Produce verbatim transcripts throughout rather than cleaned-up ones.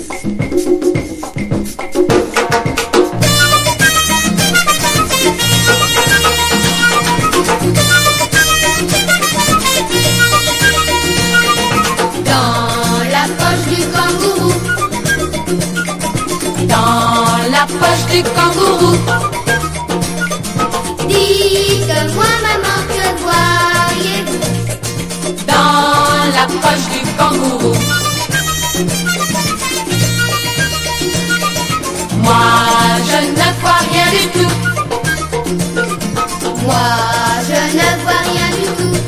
Poche du kangourou. Dites-moi maman, que voyez-vous dans la poche du kangourou? Moi je ne vois rien du tout. Moi je ne vois rien du tout.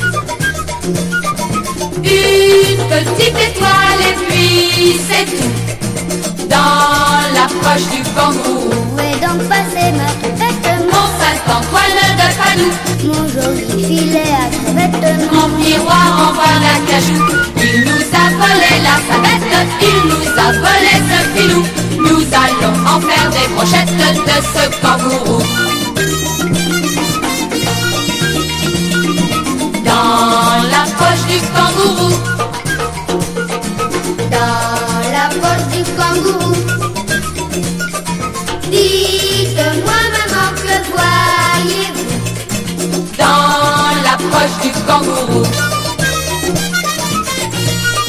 Une petite étoile et puis c'est tout. Dans la poche du kangourou. Où est donc passé ma crevette? Mon Saint-Antoine de Padoue. Mon joli filet à crevettes. Mon miroir en bois d'acajou. Il nous a volé la savette. Il nous a volé ce filou. Nous allons en faire des brochettes de ce kangourou. Dans la poche du kangourou.